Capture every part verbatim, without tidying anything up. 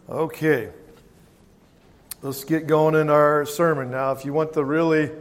Okay, let's get going in our sermon. Now, if you want the really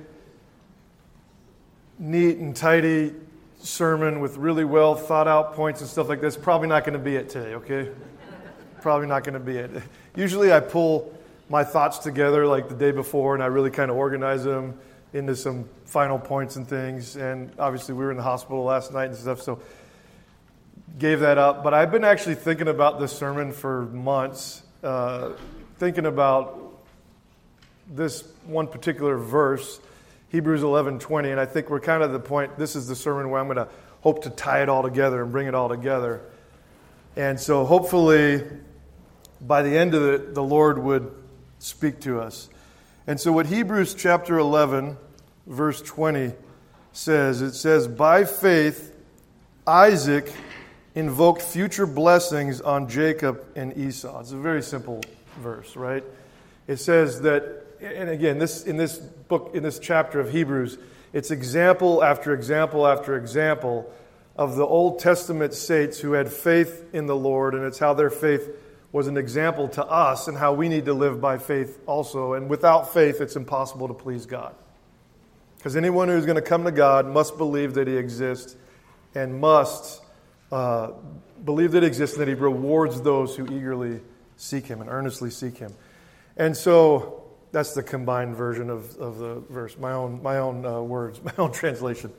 neat and tidy sermon with really well thought out points and stuff like this, probably not going to be it today, okay? Probably not going to be it. Usually I pull my thoughts together like the day before and I really kind of organize them into some final points and things. And obviously we were in the hospital last night and stuff, so gave that up. But I've been actually thinking about this sermon for months, uh, thinking about this one particular verse, Hebrews eleven twenty, and I think we're kind of at the point, this is the sermon where I'm going to hope to tie it all together and bring it all together. And so hopefully by the end of it, the Lord would speak to us. And so what Hebrews chapter eleven, verse twenty says, it says, by faith, Isaac invoked future blessings on Jacob and Esau. It's a very simple verse, right? It says that, and again, this in this book, in this chapter of Hebrews, it's example after example after example of the Old Testament saints who had faith in the Lord, and it's how their faith was an example to us and how we need to live by faith also. And without faith, it's impossible to please God. Because anyone who's going to come to God must believe that He exists and must uh, believe that He exists and that He rewards those who eagerly seek Him and earnestly seek Him. And so that's the combined version of, of the verse, my own, my own uh, words, my own translation.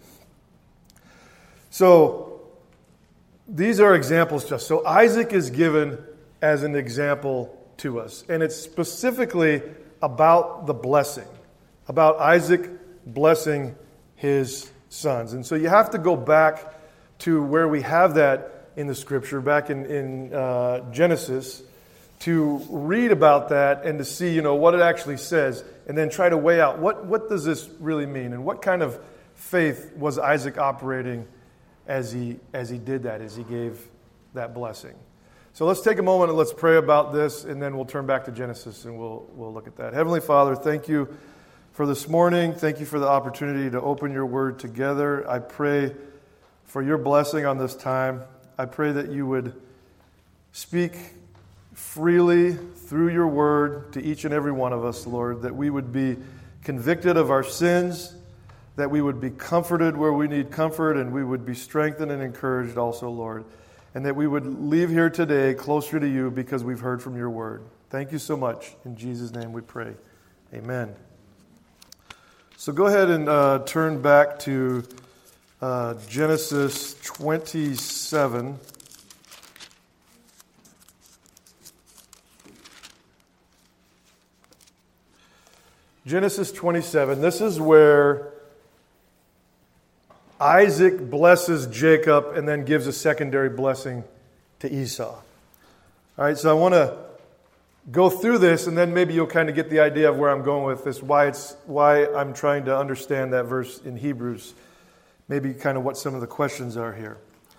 So these are examples just. So Isaac is given as an example to us. And it's specifically about the blessing, about Isaac blessing his sons. And so you have to go back to where we have that in the Scripture, back in, in uh, Genesis, to read about that and to see, you know, what it actually says, and then try to weigh out what, what does this really mean, and what kind of faith was Isaac operating as he as he did that, as he gave that blessing. So let's take a moment and let's pray about this, and then we'll turn back to Genesis and we'll we'll look at that. Heavenly Father, thank you for this morning. Thank you for the opportunity to open your word together. I pray for your blessing on this time. I pray that you would speak freely through your word to each and every one of us, Lord, that we would be convicted of our sins, that we would be comforted where we need comfort, and we would be strengthened and encouraged also, Lord, and that we would leave here today closer to you because we've heard from your word. Thank you so much. In Jesus' name we pray. Amen. So go ahead and uh, turn back to uh, Genesis twenty-seven. Genesis twenty-seven. This is where Isaac blesses Jacob and then gives a secondary blessing to Esau. All right, so I want to go through this, and then maybe you'll kind of get the idea of where I'm going with this, why it's why I'm trying to understand that verse in Hebrews, maybe kind of what some of the questions are here.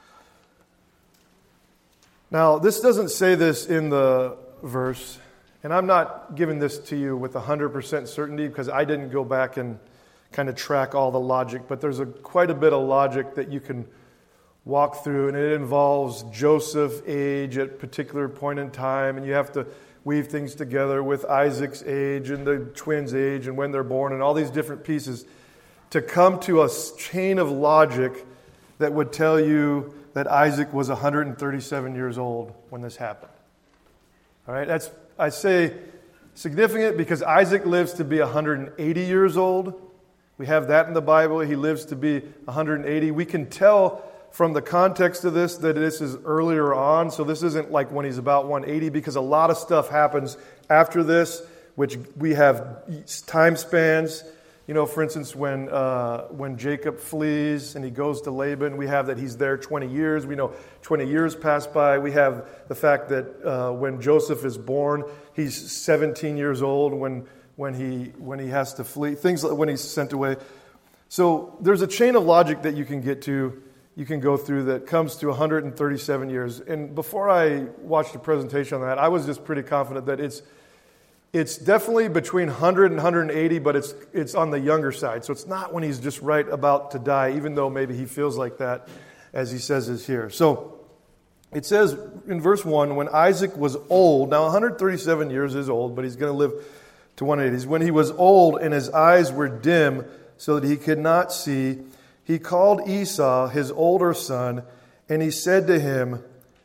Now, this doesn't say this in the verse, and I'm not giving this to you with one hundred percent certainty because I didn't go back and kind of track all the logic, but there's a quite a bit of logic that you can walk through, and it involves Joseph's age at a particular point in time, and you have to weave things together with Isaac's age and the twins' age and when they're born and all these different pieces to come to a chain of logic that would tell you that Isaac was one hundred thirty-seven years old when this happened. All right, that's, I say, significant because Isaac lives to be one hundred eighty years old. We have that in the Bible. He lives to be one hundred eighty. We can tell from the context of this that this is earlier on. So this isn't like when he's about one hundred eighty, because a lot of stuff happens after this, which we have time spans. You know, for instance, when uh, when Jacob flees and he goes to Laban, we have that he's there twenty years. We know twenty years pass by. We have the fact that uh, when Joseph is born, he's seventeen years old when when he when he has to flee, things like when he's sent away. So there's a chain of logic that you can get to, you can go through that comes to one hundred thirty-seven years. And before I watched the presentation on that, I was just pretty confident that it's it's definitely between one hundred and one hundred eighty, but it's it's on the younger side. So it's not when he's just right about to die, even though maybe he feels like that, as he says is here. So It says in verse one, when Isaac was old, now one hundred thirty-seven years is old, but he's going to live to one hundred eighty. When he was old and his eyes were dim so that he could not see, he called Esau, his older son, and he said to him,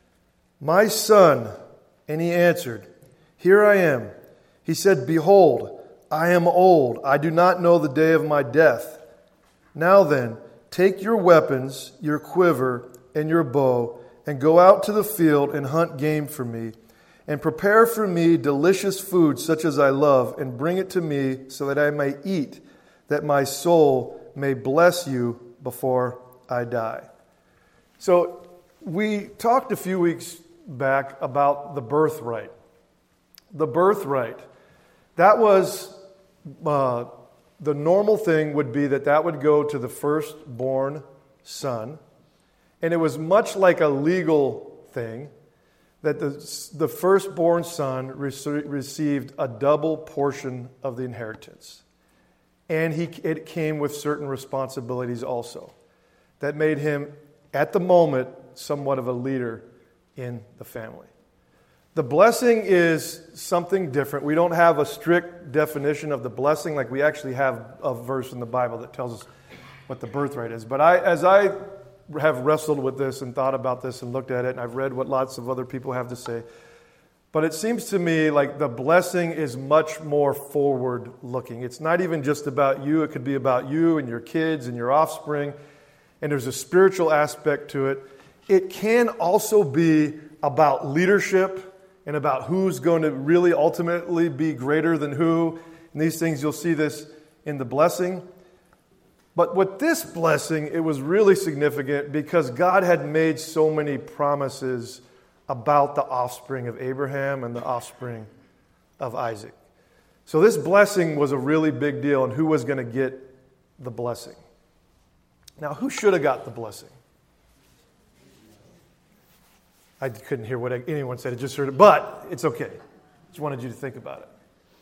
"My son." And he answered, "Here I am." He said, "Behold, I am old. I do not know the day of my death. Now then, take your weapons, your quiver, and your bow, and go out to the field and hunt game for me, and prepare for me delicious food such as I love, and bring it to me so that I may eat, that my soul may bless you before I die." So we talked a few weeks back about the birthright. The birthright. That was, uh, the normal thing would be that that would go to the firstborn son. And it was much like a legal thing that the, the firstborn son rece- received a double portion of the inheritance. And he, it came with certain responsibilities also that made him, at the moment, somewhat of a leader in the family. The blessing is something different. We don't have a strict definition of the blessing like we actually have a verse in the Bible that tells us what the birthright is. But I, as I have wrestled with this and thought about this and looked at it, and I've read what lots of other people have to say, but it seems to me like the blessing is much more forward-looking. It's not even just about you. It could be about you and your kids and your offspring, and there's a spiritual aspect to it. It can also be about leadership and about who's going to really ultimately be greater than who. And these things, you'll see this in the blessing. But with this blessing, it was really significant because God had made so many promises about the offspring of Abraham and the offspring of Isaac. So this blessing was a really big deal, and who was going to get the blessing? Now, who should have got the blessing? I couldn't hear what anyone said. I just heard it, but it's okay. Just wanted you to think about it.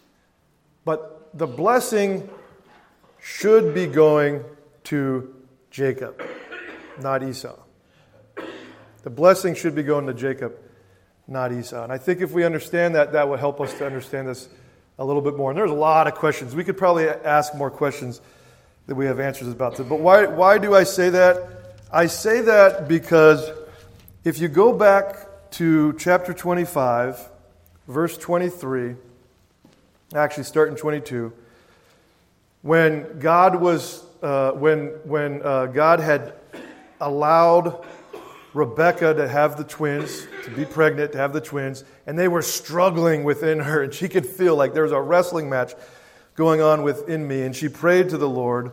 But the blessing should be going to Jacob, not Esau. The blessing should be going to Jacob, not Esau. And I think if we understand that, that will help us to understand this a little bit more. And there's a lot of questions. We could probably ask more questions that we have answers about. But why, why do I say that? I say that because if you go back to chapter twenty-five, verse twenty-three, actually start in twenty-two, when God was, uh, when when uh, God had allowed Rebekah to have the twins, to be pregnant, to have the twins, and they were struggling within her, and she could feel like there was a wrestling match going on within me, and she prayed to the Lord.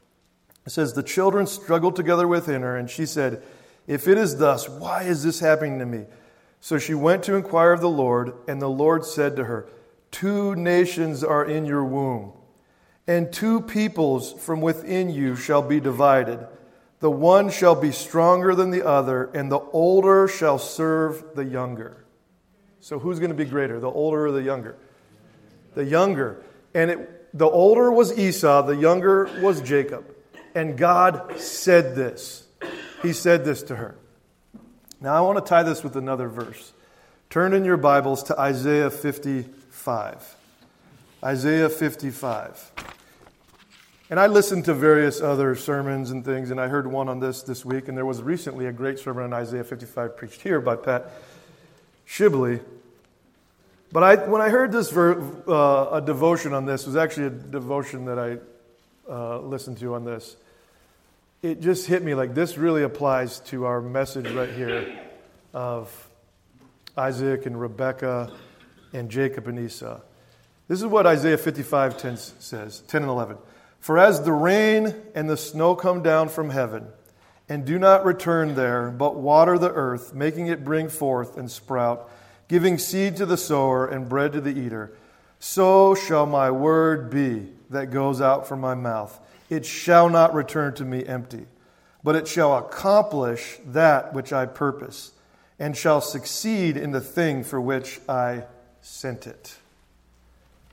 It says, the children struggled together within her, and she said, "If it is thus, why is this happening to me?" So she went to inquire of the Lord, and the Lord said to her, "Two nations are in your womb, and two peoples from within you shall be divided. The one shall be stronger than the other, and the older shall serve the younger." So who's going to be greater, the older or the younger? The younger. And it, the older was Esau, the younger was Jacob. And God said this. He said this to her. Now I want to tie this with another verse. Turn in your Bibles to Isaiah fifty-five. Isaiah fifty-five. And I listened to various other sermons and things, and I heard one on this this week, and there was recently a great sermon on Isaiah fifty-five preached here by Pat Shibley. But I, when I heard this, ver, uh, a devotion on this, it was actually a devotion that I uh, listened to on this. It just hit me like this really applies to our message right here of Isaac and Rebekah and Jacob and Esau. This is what Isaiah fifty-five ten says, ten and eleven. "For as the rain and the snow come down from heaven, and do not return there, but water the earth, making it bring forth and sprout, giving seed to the sower and bread to the eater, so shall my word be that goes out from my mouth. It shall not return to me empty, but it shall accomplish that which I purpose, and shall succeed in the thing for which I sent it."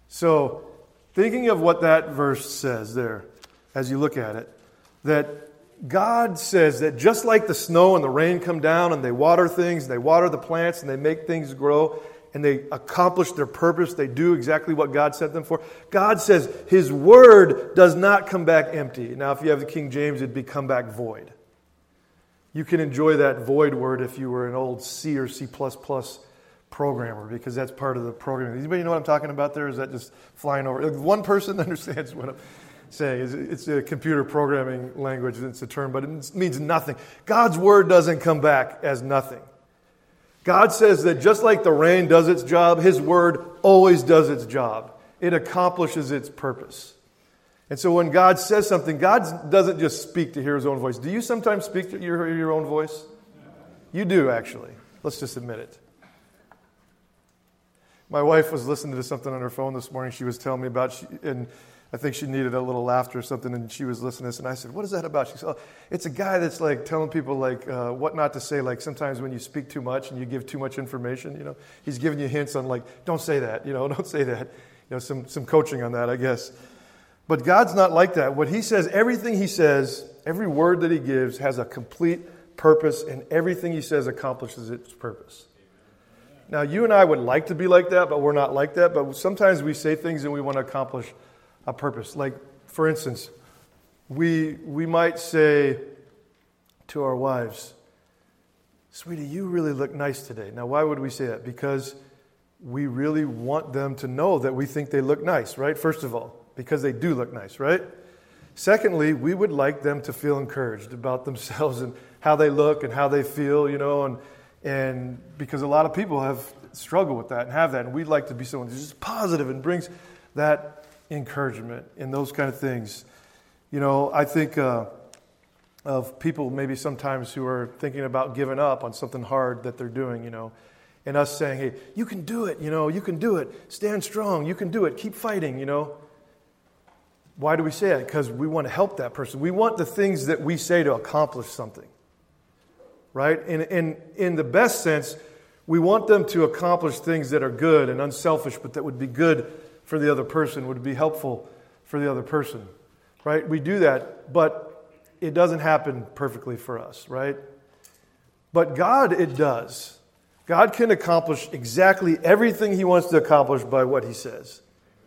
So, thinking of what that verse says there, as you look at it, that God says that just like the snow and the rain come down and they water things, and they water the plants and they make things grow and they accomplish their purpose, they do exactly what God sent them for. God says His word does not come back empty. Now, if you have the King James, it'd be come back void. You can enjoy that void word if you were an old C or C plus plus programmer, because that's part of the programming. Anybody know what I'm talking about there? Is that just flying over? One person understands what I'm saying. It's a computer programming language. It's a term, but it means nothing. God's word doesn't come back as nothing. God says that just like the rain does its job, His word always does its job. It accomplishes its purpose. And so when God says something, God doesn't just speak to hear His own voice. Do you sometimes speak to hear your own voice? You do, actually. Let's just admit it. My wife was listening to something on her phone this morning she was telling me about, she, and I think she needed a little laughter or something, and she was listening to this, and I said, what is that about? She said, oh, it's a guy that's like telling people like uh, what not to say, like sometimes when you speak too much and you give too much information, you know, he's giving you hints on like, don't say that, you know, don't say that. You know, some, some coaching on that, I guess. But God's not like that. What He says, everything He says, every word that He gives has a complete purpose, and everything He says accomplishes its purpose. Now, you and I would like to be like that, but we're not like that. But sometimes we say things and we want to accomplish a purpose. Like, for instance, we we might say to our wives, sweetie, you really look nice today. Now, why would we say that? Because we really want them to know that we think they look nice, right? First of all, because they do look nice, right? Secondly, we would like them to feel encouraged about themselves and how they look and how they feel, you know, and And because a lot of people have struggled with that and have that. And we'd like to be someone who's just positive and brings that encouragement and those kind of things. You know, I think uh, of people maybe sometimes who are thinking about giving up on something hard that they're doing, you know. And us saying, hey, you can do it, you know, you can do it. Stand strong, you can do it. Keep fighting, you know. Why do we say that? Because we want to help that person. We want the things that we say to accomplish something. Right? In, in, in the best sense, we want them to accomplish things that are good and unselfish, but that would be good for the other person, would be helpful for the other person. Right? We do that, but it doesn't happen perfectly for us, right? But God, it does. God can accomplish exactly everything He wants to accomplish by what He says.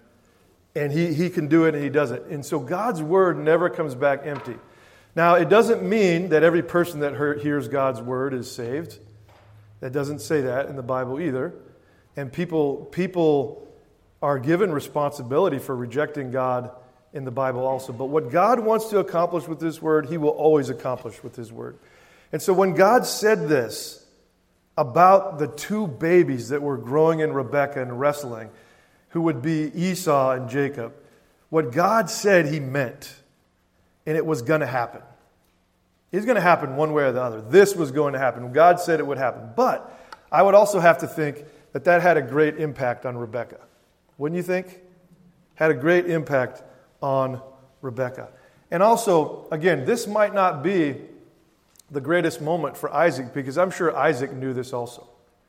And He, he can do it, and He does it. And so God's word never comes back empty. Now, it doesn't mean that every person that hears God's word is saved. That doesn't say that in the Bible either. And people, people are given responsibility for rejecting God in the Bible also. But what God wants to accomplish with His word, He will always accomplish with His word. And so when God said this about the two babies that were growing in Rebekah and wrestling, who would be Esau and Jacob, what God said He meant. And it was going to happen. It's going to happen one way or the other. This was going to happen. God said it would happen. But I would also have to think that that had a great impact on Rebekah. Wouldn't you think? Had a great impact on Rebekah. And also, again, this might not be the greatest moment for Isaac, because I'm sure Isaac knew this also.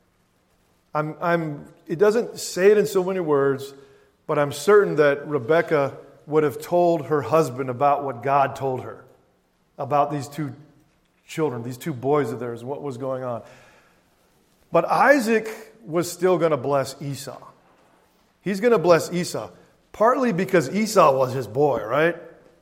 I'm, I'm, it doesn't say it in so many words, but I'm certain that Rebekah would have told her husband about what God told her, about these two children, these two boys of theirs, and what was going on. But Isaac was still going to bless Esau. He's going to bless Esau, partly because Esau was his boy, right?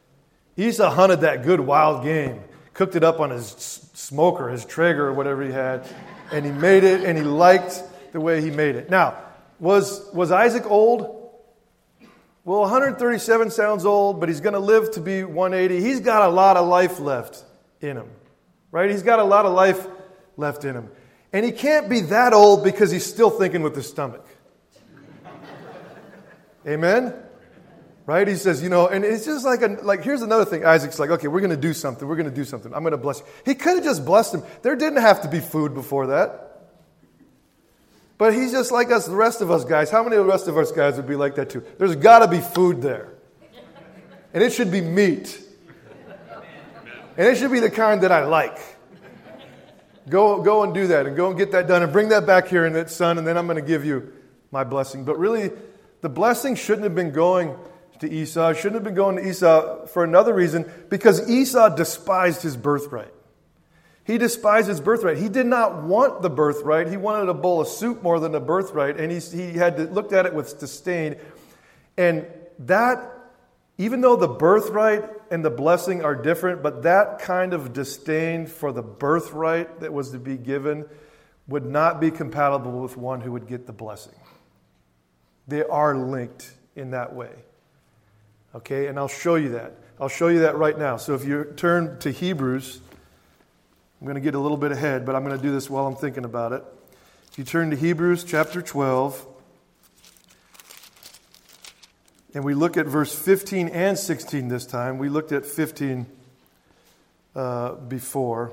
Esau hunted that good wild game, cooked it up on his smoker, his Traeger, or whatever he had, and he made it, and he liked the way he made it. Now, was, was Isaac old? Well, one hundred thirty-seven sounds old, but he's going to live to be one hundred eighty. He's got a lot of life left in him, right? He's got a lot of life left in him. And he can't be that old because he's still thinking with his stomach. Amen? Right? He says, you know, and it's just like, a, like here's another thing. Isaac's like, okay, we're going to do something. We're going to do something. I'm going to bless you. He could have just blessed him. There didn't have to be food before that. But he's just like us, the rest of us guys. How many of the rest of us guys would be like that too? There's got to be food there. And it should be meat. And it should be the kind that I like. Go, go and do that, and go and get that done, and bring that back here, and that son, and then I'm going to give you my blessing. But really, the blessing shouldn't have been going to Esau. He shouldn't have been going to Esau for another reason, because Esau despised his birthright. He despised his birthright. He did not want the birthright. He wanted a bowl of soup more than a birthright, and he, he had to, looked at it with disdain. And that, even though the birthright and the blessing are different, but that kind of disdain for the birthright that was to be given would not be compatible with one who would get the blessing. They are linked in that way. Okay, and I'll show you that. I'll show you that right now. So if you turn to Hebrews, I'm going to get a little bit ahead, but I'm going to do this while I'm thinking about it. If you turn to Hebrews chapter twelve, and we look at verse fifteen and sixteen this time. We looked at fifteen uh, before.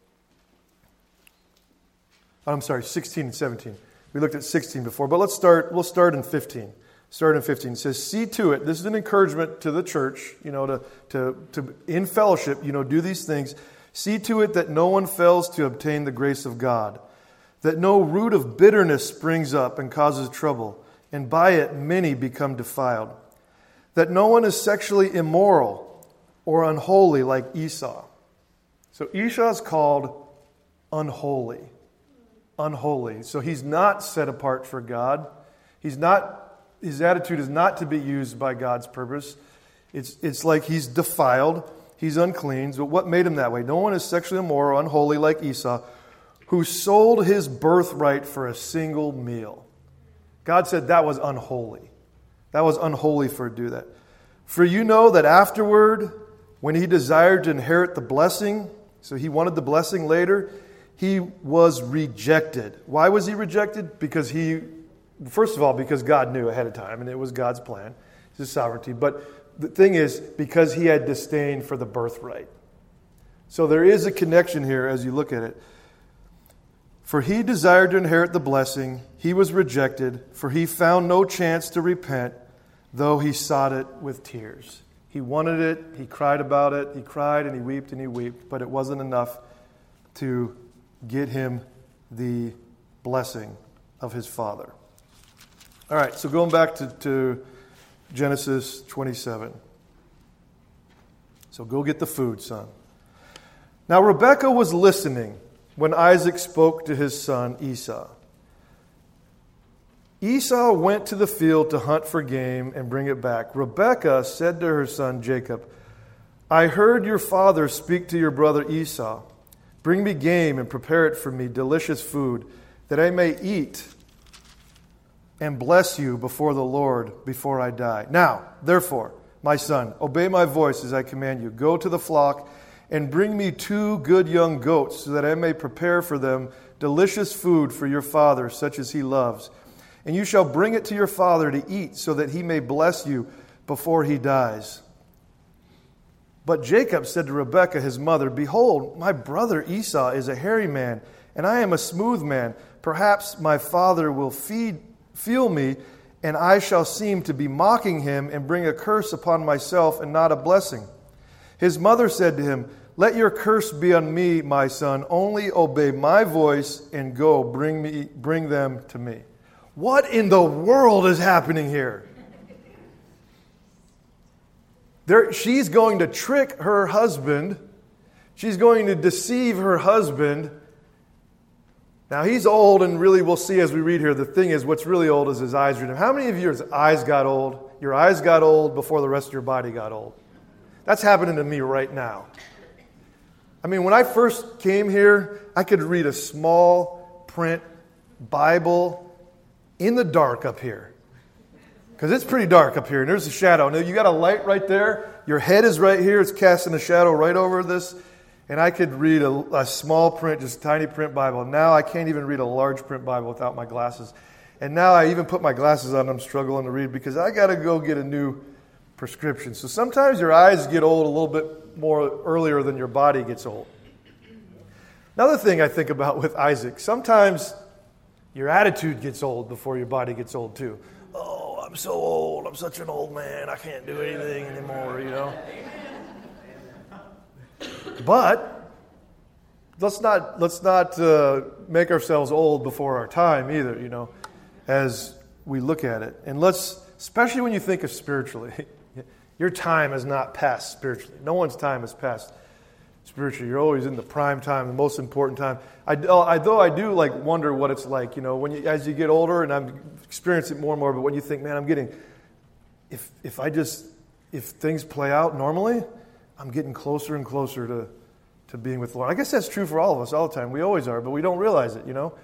I'm sorry, sixteen and seventeen. We looked at sixteen before, but let's start, we'll start in fifteen. Start in fifteen. It says, see to it, this is an encouragement to the church, you know, to, to, to in fellowship, you know, do these things. See to it that no one fails to obtain the grace of God, that no root of bitterness springs up and causes trouble, and by it many become defiled. That no one is sexually immoral or unholy like Esau. So Esau is called unholy. Unholy. So he's not set apart for God. He's not, his attitude is not to be used by God's purpose. It's, it's like he's defiled. He's unclean. But what made him that way? No one is sexually immoral or unholy like Esau, who sold his birthright for a single meal. God said that was unholy. That was unholy for to do that. For you know that afterward, when he desired to inherit the blessing, so he wanted the blessing later, he was rejected. Why was he rejected? Because he, first of all, because God knew ahead of time, and it was God's plan, his sovereignty. But the thing is, because he had disdain for the birthright. So there is a connection here as you look at it. For he desired to inherit the blessing, he was rejected, for he found no chance to repent, though he sought it with tears. He wanted it, he cried about it, he cried and he wept and he wept, but it wasn't enough to get him the blessing of his father. All right, so going back to, to Genesis twenty-seven. So go get the food, son. Now Rebekah was listening when Isaac spoke to his son Esau. Esau went to the field to hunt for game and bring it back. Rebekah said to her son Jacob, I heard your father speak to your brother Esau. Bring me game and prepare it for me, delicious food, that I may eat and bless you before the Lord before I die. Now, therefore, my son, obey my voice as I command you. Go to the flock and bring me two good young goats, so that I may prepare for them delicious food for your father, such as he loves. And you shall bring it to your father to eat, so that he may bless you before he dies. But Jacob said to Rebekah his mother, Behold, my brother Esau is a hairy man, and I am a smooth man. Perhaps my father will feed, feel me, and I shall seem to be mocking him and bring a curse upon myself and not a blessing. His mother said to him, Let your curse be on me, my son. Only obey my voice and go, bring me, bring them to me. What in the world is happening here? There, she's going to trick her husband. She's going to deceive her husband. Now, he's old, and really we'll see as we read here, the thing is, what's really old is his eyes. How many of your eyes got old? Your eyes got old before the rest of your body got old. That's happening to me right now. I mean, when I first came here, I could read a small print Bible in the dark up here. Because it's pretty dark up here, and there's a shadow. Now, you got a light right there. Your head is right here. It's casting a shadow right over this. And I could read a, a small print, just tiny print Bible. Now I can't even read a large print Bible without my glasses. And now I even put my glasses on, I'm struggling to read because I got to go get a new prescription. So sometimes your eyes get old a little bit more earlier than your body gets old. Another thing I think about with Isaac, sometimes your attitude gets old before your body gets old too. Oh, I'm so old. I'm such an old man. I can't do anything anymore, you know. But let's not let's not uh, make ourselves old before our time either, you know, as we look at it. And let's, especially when you think of spiritually, Your time has not passed spiritually. No one's time has passed spiritually. You're always in the prime time, the most important time. I, I, though I do like wonder what it's like, you know, when you, as you get older, and I'm experiencing it more and more, but when you think, man, I'm getting, if if I just, if things play out normally, I'm getting closer and closer to, to being with the Lord. I guess that's true for all of us all the time. We always are, but we don't realize it, you know.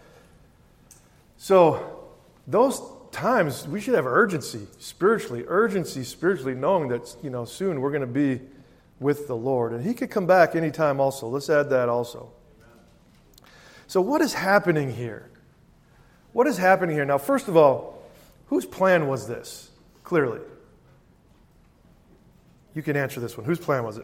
So those times, we should have urgency spiritually, urgency spiritually, knowing that, you know, soon we're going to be with the Lord. And he could come back anytime also. Let's add that also. So what is happening here? What is happening here? Now, first of all, whose plan was this? Clearly. You can answer this one. Whose plan was it?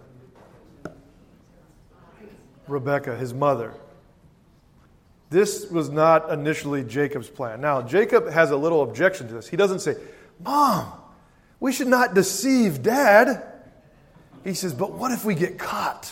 Rebekah, his mother. This was not initially Jacob's plan. Now, Jacob has a little objection to this. He doesn't say, Mom, we should not deceive Dad. He says, but what if we get caught?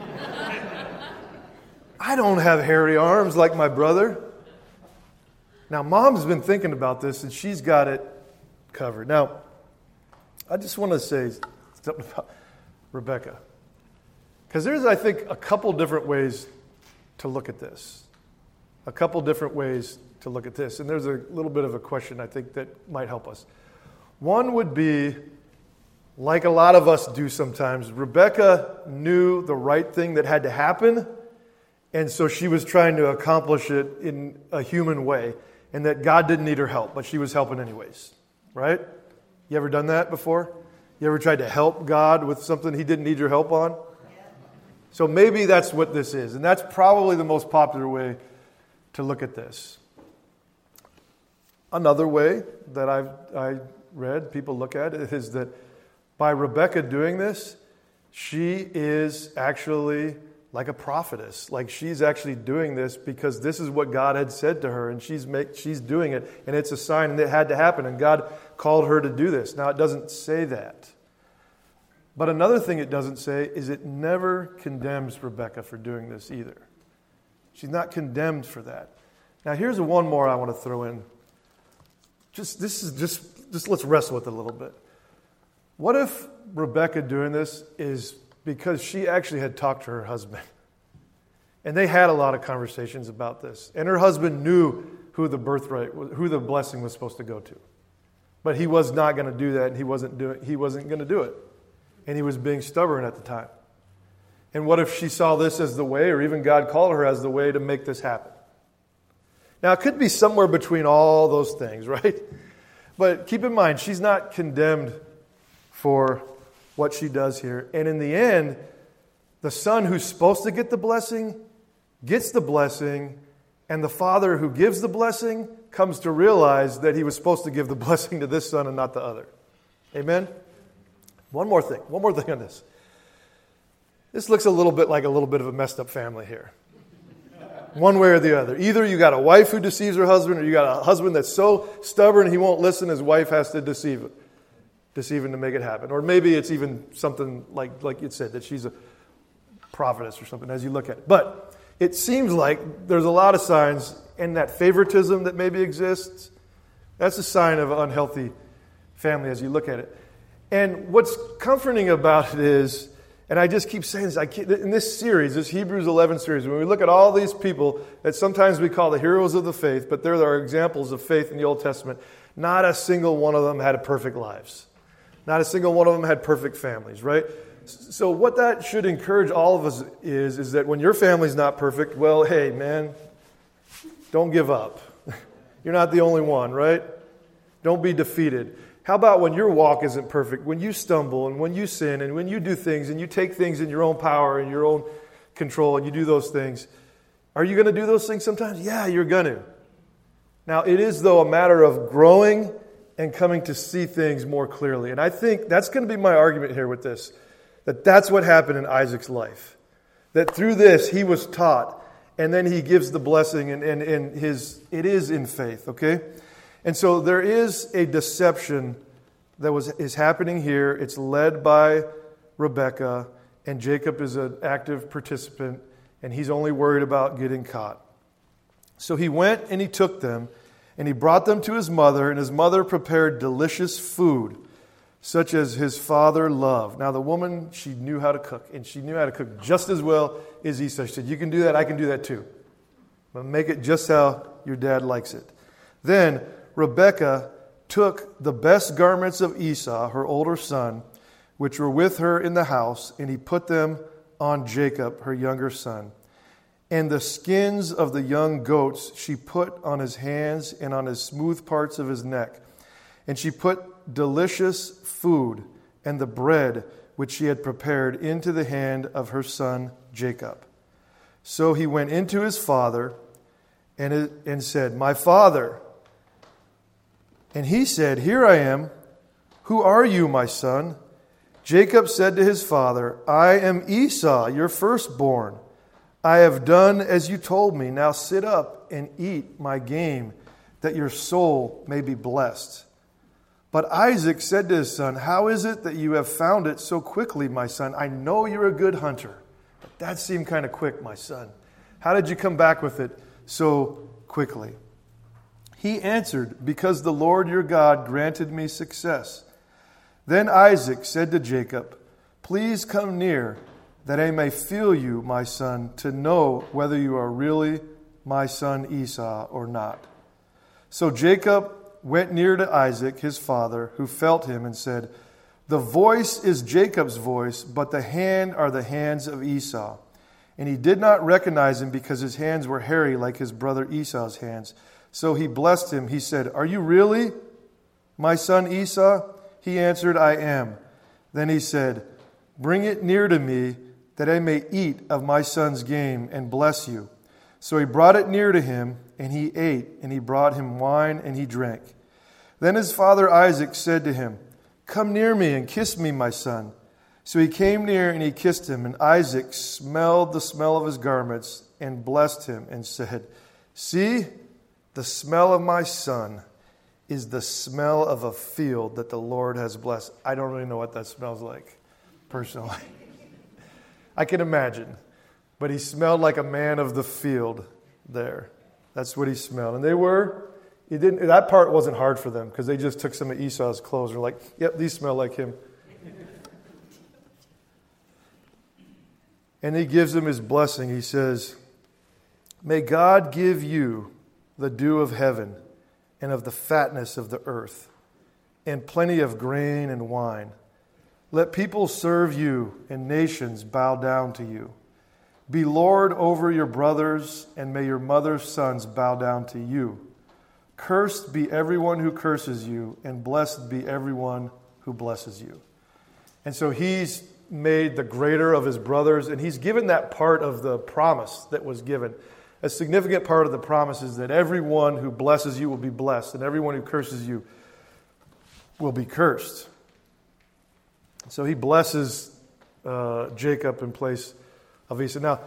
I don't have hairy arms like my brother. Now, Mom's been thinking about this, and she's got it covered. Now, I just want to say something about Rebekah. Because there's, I think, a couple different ways to look at this. A couple different ways to look at this. And there's a little bit of a question, I think, that might help us. One would be, like a lot of us do sometimes, Rebekah knew the right thing that had to happen, and so she was trying to accomplish it in a human way, and that God didn't need her help, but she was helping anyways. Right? You ever done that before? You ever tried to help God with something He didn't need your help on? So maybe that's what this is, and that's probably the most popular way to look at this. Another way that I've I read, people look at it, is that by Rebekah doing this, she is actually like a prophetess. Like she's actually doing this because this is what God had said to her, and she's make, she's doing it, and it's a sign, and it had to happen, and God called her to do this. Now, it doesn't say that. But another thing it doesn't say is it never condemns Rebekah for doing this either. She's not condemned for that. Now, here's one more I want to throw in. Just this is just just let's wrestle with it a little bit. What if Rebekah doing this is because she actually had talked to her husband, and they had a lot of conversations about this, and her husband knew who the birthright, who the blessing was supposed to go to, but he was not going to do that, and he wasn't doing, he wasn't going to do it, and he was being stubborn at the time. And what if she saw this as the way, or even God called her as the way to make this happen? Now, it could be somewhere between all those things, right? But keep in mind, she's not condemned for what she does here. And in the end, the son who's supposed to get the blessing gets the blessing, and the father who gives the blessing comes to realize that he was supposed to give the blessing to this son and not the other. Amen? One more thing. One more thing on this. This looks a little bit like a little bit of a messed up family here. One way or the other. Either you got a wife who deceives her husband, or you got a husband that's so stubborn he won't listen, his wife has to deceive it. Deceive him to make it happen. Or maybe it's even something like, like it said, that she's a prophetess or something as you look at it. But it seems like there's a lot of signs, and that favoritism that maybe exists, that's a sign of an unhealthy family as you look at it. And what's comforting about it is, and I just keep saying this, I keep, in this series, this Hebrews eleven series, when we look at all these people that sometimes we call the heroes of the faith, but they're our examples of faith in the Old Testament, not a single one of them had perfect lives. Not a single one of them had perfect families, right? So what that should encourage all of us is, is that when your family's not perfect, well, hey, man, don't give up. You're not the only one, right? Don't be defeated. How about when your walk isn't perfect, when you stumble and when you sin and when you do things and you take things in your own power and your own control and you do those things? Are you going to do those things sometimes? Yeah, you're going to. Now, it is, though, a matter of growing and coming to see things more clearly. And I think that's going to be my argument here with this, that that's what happened in Isaac's life. That through this, he was taught, and then he gives the blessing, and, and, and his it is in faith, okay? And so there is a deception that was is happening here. It's led by Rebekah, and Jacob is an active participant, and he's only worried about getting caught. So he went and he took them, and he brought them to his mother, and his mother prepared delicious food. such as his father loved. Now the woman, she knew how to cook, and she knew how to cook just as well as Esau. She said, you can do that, I can do that too. But make it just how your dad likes it. Then Rebekah took the best garments of Esau, her older son, which were with her in the house, and he put them on Jacob, her younger son. And the skins of the young goats she put on his hands and on his smooth parts of his neck. And she put delicious food and the bread which she had prepared into the hand of her son Jacob. So he went into his father and, it, and said, my father. And he said, here I am. Who are you, my son? Jacob said to his father, I am Esau, your firstborn. I have done as you told me. Now sit up and eat my game, that your soul may be blessed. But Isaac said to his son, how is it that you have found it so quickly, my son? I know you're a good hunter, but that seemed kind of quick, my son. How did you come back with it so quickly? He answered, because the Lord your God granted me success. Then Isaac said to Jacob, please come near, that I may feel you, my son, to know whether you are really my son Esau or not. So Jacob went near to Isaac, his father, who felt him and said, the voice is Jacob's voice, but the hand are the hands of Esau. And he did not recognize him because his hands were hairy like his brother Esau's hands. So he blessed him. He said, are you really my son Esau? He answered, I am. Then he said, bring it near to me, that I may eat of my son's game and bless you. So he brought it near to him, and he ate, and he brought him wine, and he drank. Then his father Isaac said to him, come near me and kiss me, my son. So he came near, and he kissed him, and Isaac smelled the smell of his garments, and blessed him, and said, see, the smell of my son is the smell of a field that the Lord has blessed. I don't really know what that smells like, personally. I can imagine. But he smelled like a man of the field there. That's what he smelled. And they were, it didn't, that part wasn't hard for them because they just took some of Esau's clothes and were like, yep, these smell like him. And he gives them his blessing. He says, may God give you the dew of heaven and of the fatness of the earth and plenty of grain and wine. Let people serve you and nations bow down to you. Be Lord over your brothers, and may your mother's sons bow down to you. Cursed be everyone who curses you, and blessed be everyone who blesses you. And so he's made the greater of his brothers, and he's given that part of the promise that was given. A significant part of the promise is that everyone who blesses you will be blessed, and everyone who curses you will be cursed. So he blesses uh, Jacob in place of Esau. Now,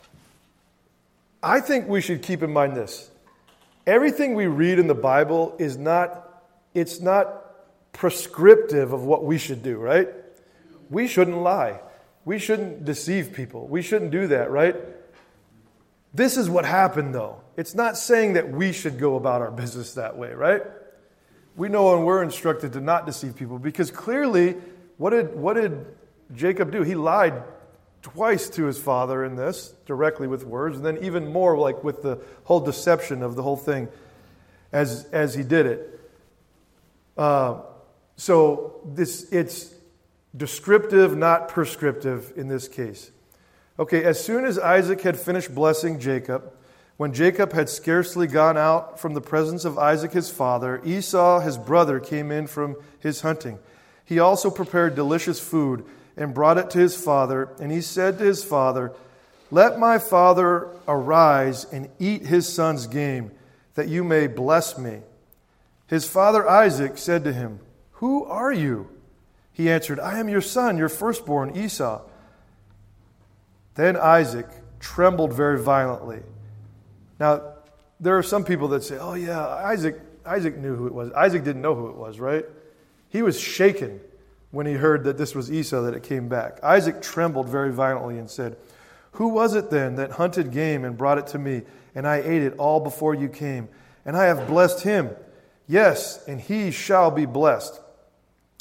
I think we should keep in mind this. Everything we read in the Bible is not, it's not prescriptive of what we should do, right? We shouldn't lie. We shouldn't deceive people. We shouldn't do that, right? This is what happened, though. It's not saying that we should go about our business that way, right? We know and we're instructed to not deceive people because clearly, what did what did Jacob do? He lied twice to his father in this, directly with words, and then even more like with the whole deception of the whole thing as as he did it. Uh, so this it's descriptive, not prescriptive in this case. Okay, as soon as Isaac had finished blessing Jacob, when Jacob had scarcely gone out from the presence of Isaac his father, Esau his brother came in from his hunting. He also prepared delicious food and brought it to his father, and he said to his father, let my father arise and eat his son's game, that you may bless me. His father Isaac said to him, who are you? He answered, I am your son, your firstborn, Esau. Then Isaac trembled very violently. Now, there are some people that say, oh yeah, Isaac, Isaac knew who it was. Isaac didn't know who it was, right? He was shaken when he heard that this was Esau, that it came back. Isaac trembled very violently and said, who was it then that hunted game and brought it to me, and I ate it all before you came? And I have blessed him. Yes, and he shall be blessed.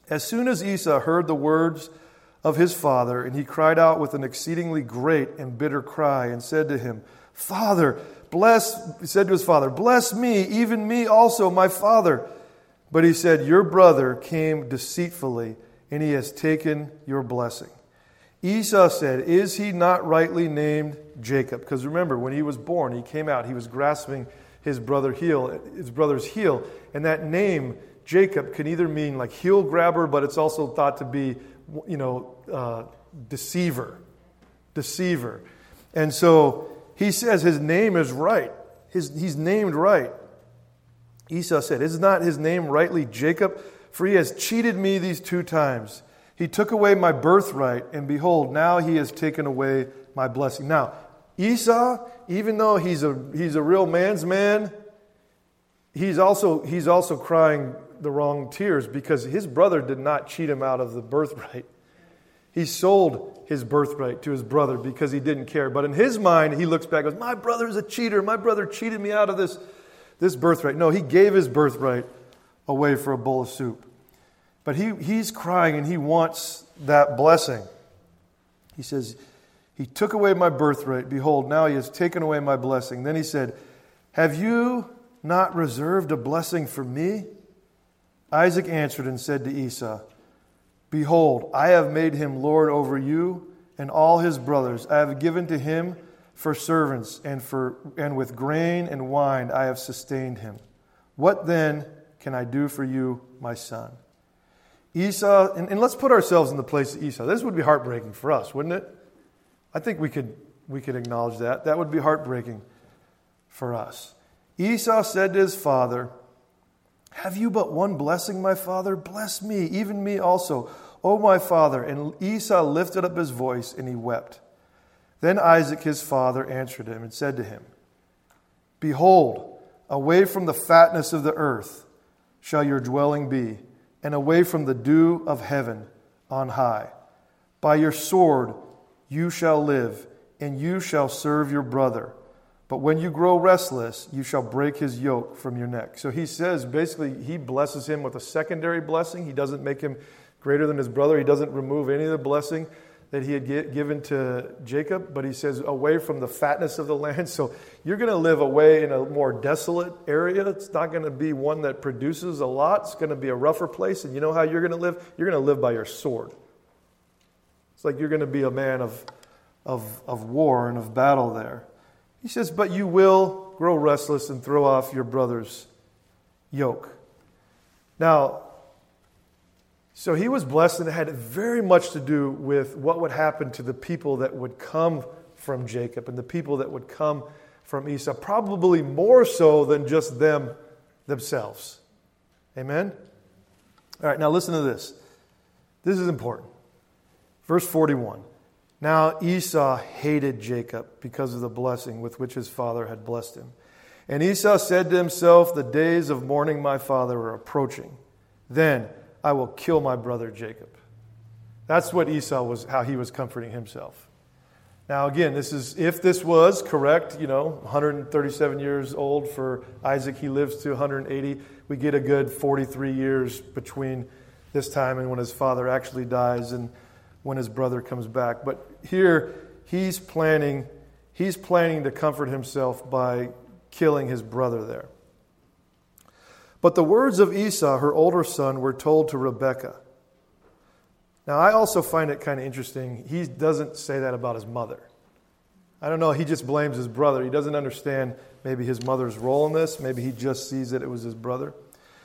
As soon as Esau heard the words of his father, and he cried out with an exceedingly great and bitter cry, and said to him, Father, bless, he said to his father, bless me, even me also, my father. But he said, your brother came deceitfully, and he has taken your blessing. Esau said, is he not rightly named Jacob? Because remember, when he was born, he came out, he was grasping his brother heel, his brother's heel. And that name, Jacob, can either mean like heel grabber, but it's also thought to be, you know, uh, deceiver. Deceiver. And so he says his name is right. His, he's named right. Esau said, is not his name rightly Jacob? For he has cheated me these two times. He took away my birthright, and behold, now he has taken away my blessing. Now, Esau, even though he's a he's a real man's man, he's also he's also crying the wrong tears because his brother did not cheat him out of the birthright. He sold his birthright to his brother because he didn't care. But in his mind, he looks back and goes, my brother's a cheater. My brother cheated me out of this, this birthright. No, he gave his birthright away for a bowl of soup. But he, he's crying and he wants that blessing. He says, he took away my birthright. Behold, now he has taken away my blessing. Then he said, have you not reserved a blessing for me? Isaac answered and said to Esau, behold, I have made him lord over you and all his brothers. I have given to him for servants, and for and with grain and wine I have sustained him. What then can I do for you, my son? Esau, and, and let's put ourselves in the place of Esau. This would be heartbreaking for us, wouldn't it? I think we could we could acknowledge that. That would be heartbreaking for us. Esau said to his father, have you but one blessing, my father? Bless me, even me also, O my father. And Esau lifted up his voice and he wept. Then Isaac his father answered him and said to him, behold, away from the fatness of the earth shall your dwelling be, and away from the dew of heaven on high. By your sword you shall live, and you shall serve your brother. But when you grow restless, you shall break his yoke from your neck. So he says, basically, he blesses him with a secondary blessing. He doesn't make him greater than his brother. He doesn't remove any of the blessing that he had given to Jacob. But he says, away from the fatness of the land. So you're going to live away in a more desolate area. It's not going to be one that produces a lot. It's going to be a rougher place. And you know how you're going to live? You're going to live by your sword. It's like you're going to be a man of, of, of war and of battle there. He says, but you will grow restless and throw off your brother's yoke. Now, so he was blessed, and it had very much to do with what would happen to the people that would come from Jacob and the people that would come from Esau, probably more so than just them themselves. Amen? All right, now listen to this. This is important. Verse forty-one. Now Esau hated Jacob because of the blessing with which his father had blessed him. And Esau said to himself, the days of mourning my father are approaching. Then I will kill my brother Jacob. That's what Esau was, how he was comforting himself. Now again, this is, if this was correct, you know, one hundred thirty-seven years old for Isaac, he lives to one hundred eighty. We get a good forty-three years between this time and when his father actually dies and when his brother comes back. But here, he's planning, he's planning to comfort himself by killing his brother there. But the words of Esau, her older son, were told to Rebekah. Now, I also find it kind of interesting. He doesn't say that about his mother. I don't know. He just blames his brother. He doesn't understand maybe his mother's role in this. Maybe he just sees that it was his brother.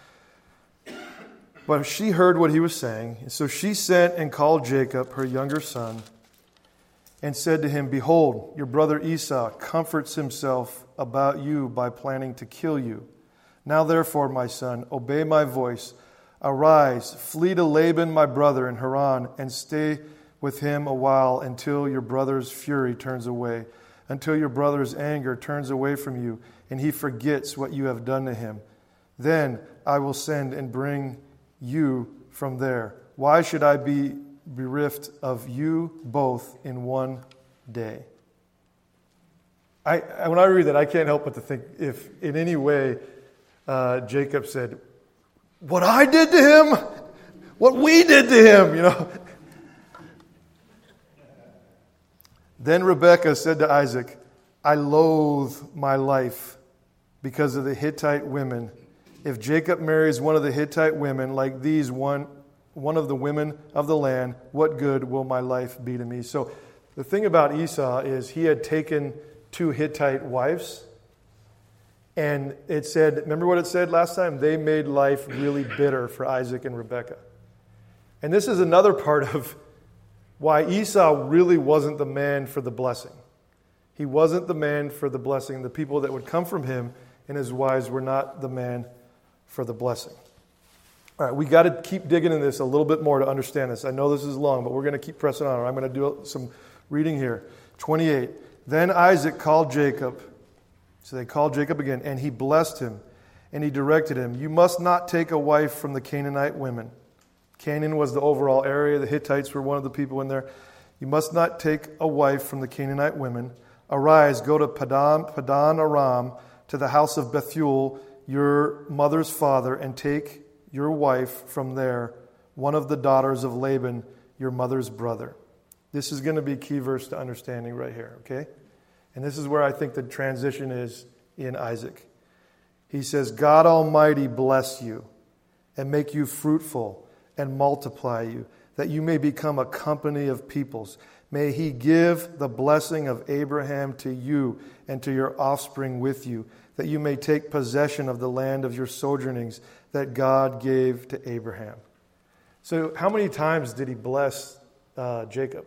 But she heard what he was saying. So she sent and called Jacob, her younger son, and said to him, behold, your brother Esau comforts himself about you by planning to kill you. Now therefore, my son, obey my voice. Arise, flee to Laban my brother in Haran, and stay with him a while until your brother's fury turns away, until your brother's anger turns away from you, and he forgets what you have done to him. Then I will send and bring you from there. Why should I be bereft of you both in one day? I, when I read that, I can't help but to think if in any way uh, Jacob said, what I did to him, what we did to him, you know. Then Rebekah said to Isaac, I loathe my life because of the Hittite women. If Jacob marries one of the Hittite women, like these, one, one of the women of the land, what good will my life be to me? So the thing about Esau is he had taken two Hittite wives, and it said, remember what it said last time? They made life really bitter for Isaac and Rebekah. And this is another part of why Esau really wasn't the man for the blessing. He wasn't the man for the blessing. The people that would come from him and his wives were not the man for the blessing. All right, we got to keep digging in this a little bit more to understand this. I know this is long, but we're going to keep pressing on. I'm going to do some reading here. twenty-eight. Then Isaac called Jacob. So they called Jacob again, and he blessed him, and he directed him, you must not take a wife from the Canaanite women. Canaan was the overall area. The Hittites were one of the people in there. You must not take a wife from the Canaanite women. Arise, go to Padan, Padan Aram, to the house of Bethuel, your mother's father, and take your wife from there, one of the daughters of Laban, your mother's brother. This is going to be a key verse to understanding right here, okay? And this is where I think the transition is in Isaac. He says, God Almighty bless you and make you fruitful and multiply you, that you may become a company of peoples. May he give the blessing of Abraham to you and to your offspring with you, that you may take possession of the land of your sojournings that God gave to Abraham. So how many times did he bless uh, Jacob?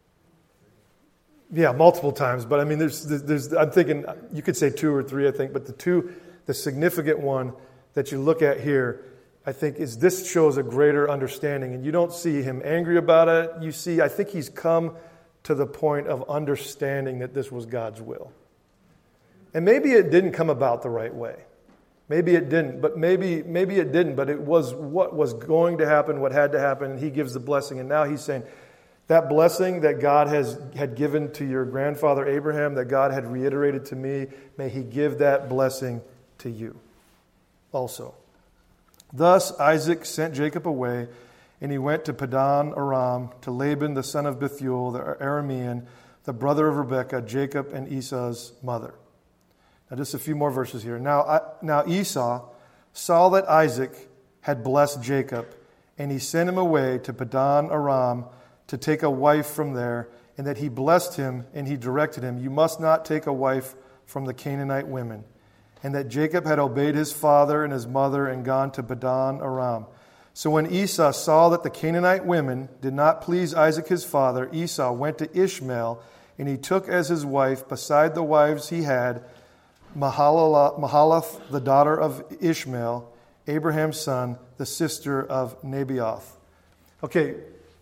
Yeah, multiple times. But I mean, there's, there's, I'm thinking, you could say two or three, I think. But the two, the significant one that you look at here, I think, is this shows a greater understanding. And you don't see him angry about it. You see, I think he's come to the point of understanding that this was God's will. And maybe it didn't come about the right way. Maybe it didn't, but maybe maybe it didn't, but it was what was going to happen, what had to happen, and he gives the blessing. And now he's saying, that blessing that God has had given to your grandfather Abraham, that God had reiterated to me, may he give that blessing to you also. Thus Isaac sent Jacob away, and he went to Padan Aram, to Laban the son of Bethuel, the Aramean, the brother of Rebekah, Jacob and Esau's mother. Now just a few more verses here. Now, now Esau saw that Isaac had blessed Jacob, and he sent him away to Padan Aram to take a wife from there, and that he blessed him, and he directed him, you must not take a wife from the Canaanite women. And that Jacob had obeyed his father and his mother and gone to Padan Aram. So when Esau saw that the Canaanite women did not please Isaac his father, Esau went to Ishmael, and he took as his wife, beside the wives he had, Mahalath, the daughter of Ishmael, Abraham's son, the sister of Nebaioth. Okay,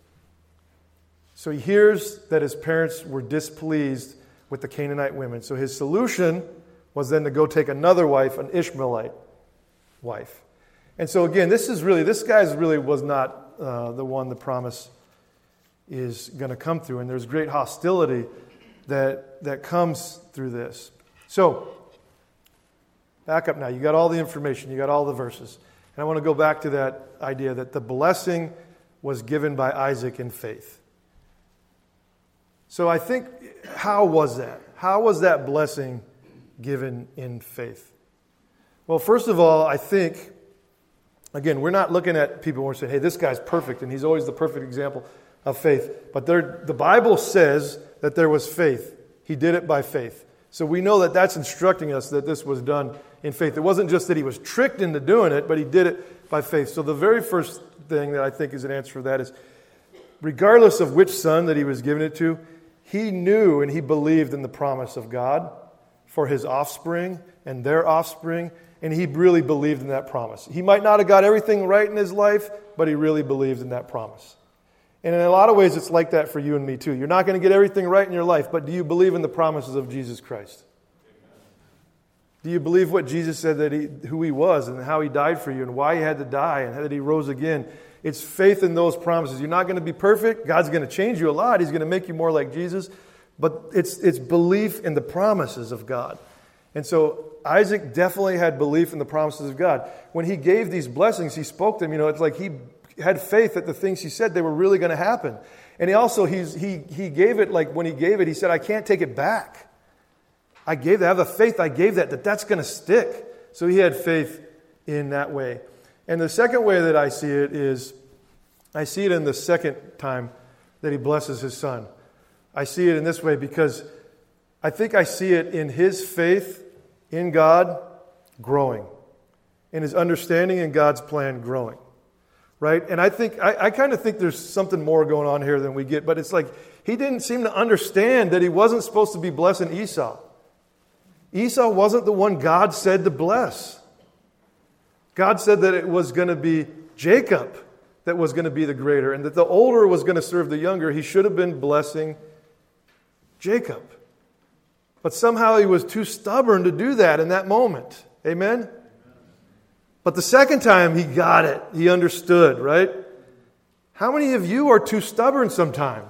so he hears that his parents were displeased with the Canaanite women. So his solution was then to go take another wife, an Ishmaelite wife. And so again, this is really, this guy's really was not uh, the one the promise is going to come through. And there's great hostility that that comes through this. So, back up now. You got all the information. You got all the verses. And I want to go back to that idea that the blessing was given by Isaac in faith. So I think, how was that? How was that blessing given in faith? Well, first of all, I think, again, we're not looking at people and we're saying, hey, this guy's perfect, and he's always the perfect example of faith. But there, the Bible says that there was faith. He did it by faith. So we know that that's instructing us that this was done in faith. It wasn't just that he was tricked into doing it, but he did it by faith. So the very first thing that I think is an answer for that is, regardless of which son that he was giving it to, he knew and he believed in the promise of God for his offspring and their offspring, and he really believed in that promise. He might not have got everything right in his life, but he really believed in that promise. And in a lot of ways, it's like that for you and me too. You're not going to get everything right in your life, but do you believe in the promises of Jesus Christ? Do you believe what Jesus said, that he, who he was and how he died for you and why he had to die and that he rose again? It's faith in those promises. You're not going to be perfect. God's going to change you a lot. He's going to make you more like Jesus. But it's it's belief in the promises of God. And so Isaac definitely had belief in the promises of God. When he gave these blessings, he spoke them. You know, it's like he had faith that the things he said, they were really going to happen. And he also, he's, he, he gave it, like when he gave it, he said, I can't take it back. I gave that. I have the faith I gave that, that that's going to stick. So he had faith in that way. And the second way that I see it is, I see it in the second time that he blesses his son. I see it in this way because I think I see it in his faith in God growing, in his understanding in God's plan growing, right? And I think I, I kind of think there's something more going on here than we get, but it's like he didn't seem to understand that he wasn't supposed to be blessing Esau. Esau wasn't the one God said to bless. God said that it was going to be Jacob that was going to be the greater, and that the older was going to serve the younger. He should have been blessing Jacob. But somehow he was too stubborn to do that in that moment. Amen? But the second time he got it. He understood, right? How many of you are too stubborn sometime?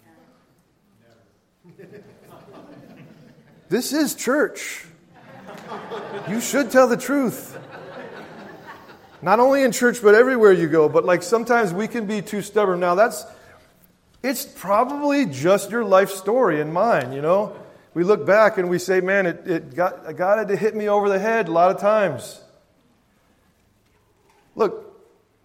This is church. You should tell the truth. Not only in church, but everywhere you go. But like sometimes we can be too stubborn. Now that's, it's probably just your life story and mine, you know. We look back and we say, man, it, it got, God had to hit me over the head a lot of times. Look,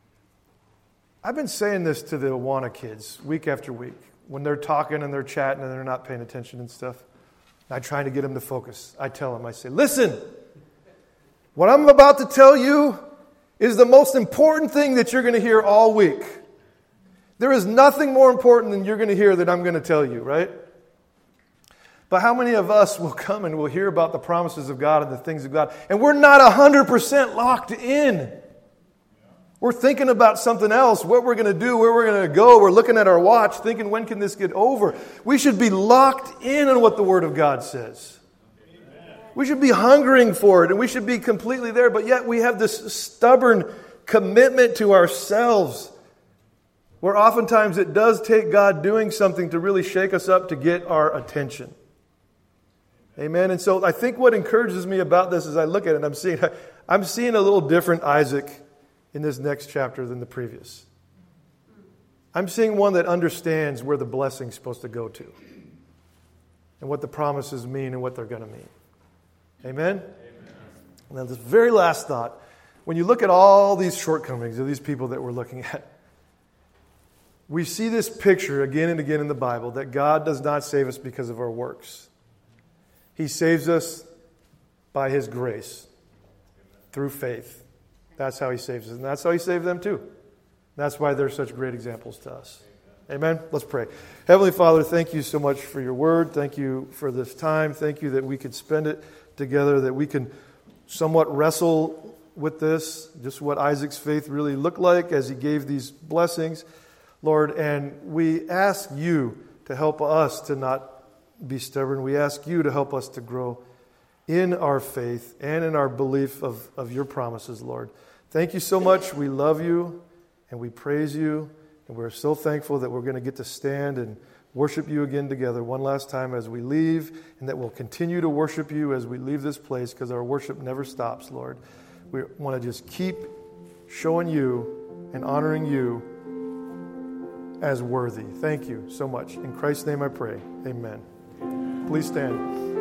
I've been saying this to the Awana kids week after week. When they're talking and they're chatting and they're not paying attention and stuff. I'm trying to get them to focus. I tell them, I say, listen, what I'm about to tell you is the most important thing that you're going to hear all week. There is nothing more important than you're going to hear that I'm going to tell you, right? But how many of us will come and will hear about the promises of God and the things of God, and we're not one hundred percent locked in? We're thinking about something else, what we're going to do, where we're going to go. We're looking at our watch, thinking, when can this get over? We should be locked in on what the Word of God says. We should be hungering for it, and we should be completely there. But yet we have this stubborn commitment to ourselves, where oftentimes it does take God doing something to really shake us up to get our attention. Amen. And so I think what encourages me about this as I look at it, I'm seeing, I'm seeing a little different Isaac in this next chapter than the previous. I'm seeing one that understands where the blessing's supposed to go to, and what the promises mean and what they're going to mean. Amen? Amen? Now, this very last thought, when you look at all these shortcomings of these people that we're looking at, we see this picture again and again in the Bible that God does not save us because of our works. He saves us by His grace, through faith. That's how He saves us, and that's how He saved them too. That's why they're such great examples to us. Amen? Let's pray. Heavenly Father, thank you so much for your word. Thank you for this time. Thank you that we could spend it together, that we can somewhat wrestle with this, just what Isaac's faith really looked like as he gave these blessings, Lord. And we ask you to help us to not be stubborn. We ask you to help us to grow in our faith and in our belief of, of your promises, Lord. Thank you so much. We love you and we praise you. And we're so thankful that we're going to get to stand and worship you again together one last time as we leave, and that we'll continue to worship you as we leave this place, because our worship never stops, Lord. We want to just keep showing you and honoring you as worthy. Thank you so much. In Christ's name I pray. Amen. Please stand.